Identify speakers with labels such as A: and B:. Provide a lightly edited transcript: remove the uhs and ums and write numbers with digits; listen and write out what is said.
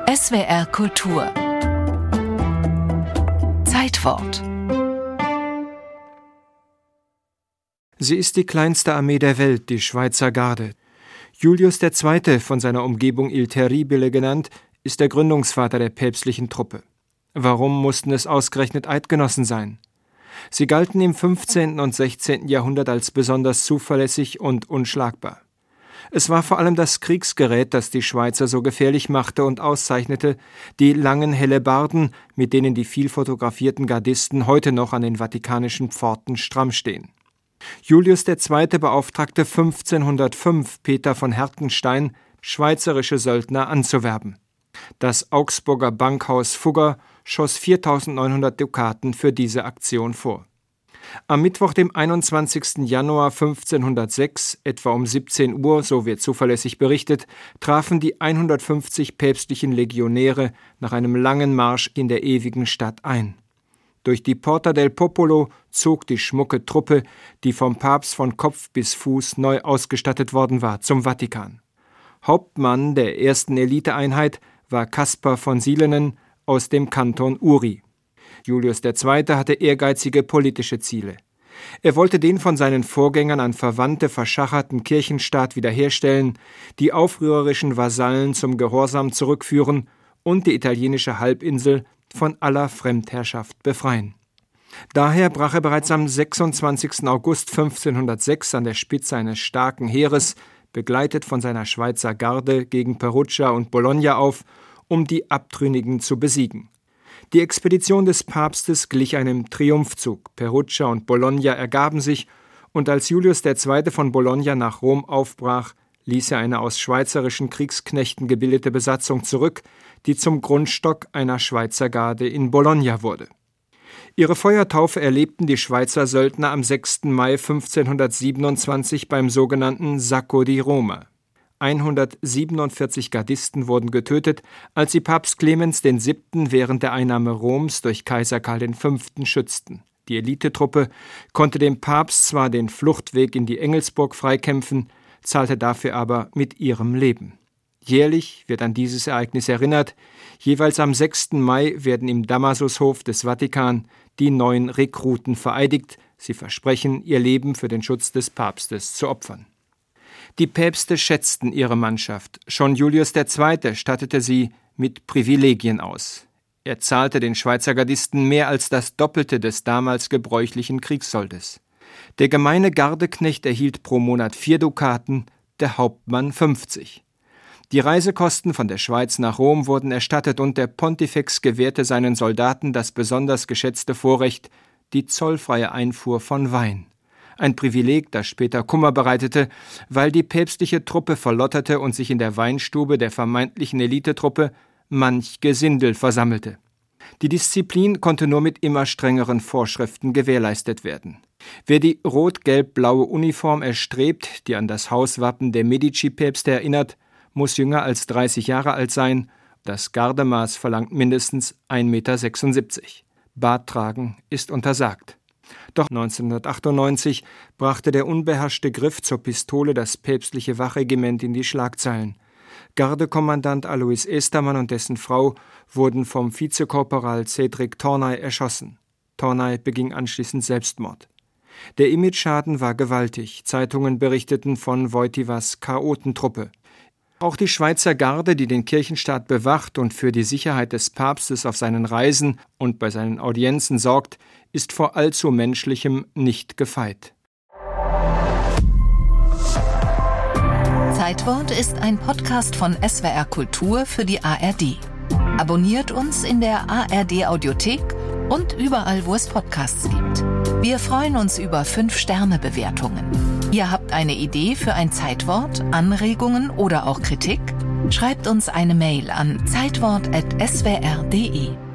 A: SWR Kultur Zeitwort.
B: Sie ist die kleinste Armee der Welt, die Schweizer Garde. Julius II., von seiner Umgebung Il Terribile genannt, ist der Gründungsvater der päpstlichen Truppe. Warum mussten es ausgerechnet Eidgenossen sein? Sie galten im 15. und 16. Jahrhundert als besonders zuverlässig und unschlagbar. Es war vor allem das Kriegsgerät, das die Schweizer so gefährlich machte und auszeichnete, die langen Hellebarden, mit denen die viel fotografierten Gardisten heute noch an den vatikanischen Pforten stramm stehen. Julius II. Beauftragte 1505 Peter von Hertenstein, schweizerische Söldner anzuwerben. Das Augsburger Bankhaus Fugger schoss 4.900 Dukaten für diese Aktion vor. Am Mittwoch, dem 21. Januar 1506, etwa um 17 Uhr, so wird zuverlässig berichtet, trafen die 150 päpstlichen Legionäre nach einem langen Marsch in der ewigen Stadt ein. Durch die Porta del Popolo zog die schmucke Truppe, die vom Papst von Kopf bis Fuß neu ausgestattet worden war, zum Vatikan. Hauptmann der ersten Eliteeinheit war Kaspar von Silenen aus dem Kanton Uri. Julius II. Hatte ehrgeizige politische Ziele. Er wollte den von seinen Vorgängern an Verwandte verschacherten Kirchenstaat wiederherstellen, die aufrührerischen Vasallen zum Gehorsam zurückführen und die italienische Halbinsel von aller Fremdherrschaft befreien. Daher brach er bereits am 26. August 1506 an der Spitze eines starken Heeres, begleitet von seiner Schweizer Garde, gegen Perugia und Bologna auf, um die Abtrünnigen zu besiegen. Die Expedition des Papstes glich einem Triumphzug. Perugia und Bologna ergaben sich, und als Julius II. Von Bologna nach Rom aufbrach, ließ er eine aus schweizerischen Kriegsknechten gebildete Besatzung zurück, die zum Grundstock einer Schweizer Garde in Bologna wurde. Ihre Feuertaufe erlebten die Schweizer Söldner am 6. Mai 1527 beim sogenannten Sacco di Roma. 147 Gardisten wurden getötet, als sie Papst Clemens VII. Während der Einnahme Roms durch Kaiser Karl V. schützten. Die Elitetruppe konnte dem Papst zwar den Fluchtweg in die Engelsburg freikämpfen, zahlte dafür aber mit ihrem Leben. Jährlich wird an dieses Ereignis erinnert. Jeweils am 6. Mai werden im Damasushof des Vatikan die neuen Rekruten vereidigt. Sie versprechen, ihr Leben für den Schutz des Papstes zu opfern. Die Päpste schätzten ihre Mannschaft. Schon Julius II. Stattete sie mit Privilegien aus. Er zahlte den Schweizer Gardisten mehr als das Doppelte des damals gebräuchlichen Kriegssoldes. Der gemeine Gardeknecht erhielt pro Monat 4 Dukaten, der Hauptmann 50. Die Reisekosten von der Schweiz nach Rom wurden erstattet und der Pontifex gewährte seinen Soldaten das besonders geschätzte Vorrecht, die zollfreie Einfuhr von Wein. Ein Privileg, das später Kummer bereitete, weil die päpstliche Truppe verlotterte und sich in der Weinstube der vermeintlichen Elitetruppe manch Gesindel versammelte. Die Disziplin konnte nur mit immer strengeren Vorschriften gewährleistet werden. Wer die rot-gelb-blaue Uniform erstrebt, die an das Hauswappen der Medici-Päpste erinnert, muss jünger als 30 Jahre alt sein. Das Gardemaß verlangt mindestens 1,76 Meter. Bart tragen ist untersagt. Doch 1998 brachte der unbeherrschte Griff zur Pistole das päpstliche Wachregiment in die Schlagzeilen. Gardekommandant Alois Estermann und dessen Frau wurden vom Vizekorporal Cedric Tornay erschossen. Tornay beging anschließend Selbstmord. Der Imageschaden war gewaltig. Zeitungen berichteten von Wojtyłas Chaotentruppe. Auch die Schweizer Garde, die den Kirchenstaat bewacht und für die Sicherheit des Papstes auf seinen Reisen und bei seinen Audienzen sorgt, ist vor allzu Menschlichem nicht gefeit.
A: Zeitwort ist ein Podcast von SWR Kultur für die ARD. Abonniert uns in der ARD Audiothek und überall, wo es Podcasts gibt. Wir freuen uns über 5-Sterne-Bewertungen. Ihr habt eine Idee für ein Zeitwort, Anregungen oder auch Kritik? Schreibt uns eine Mail an zeitwort@swr.de.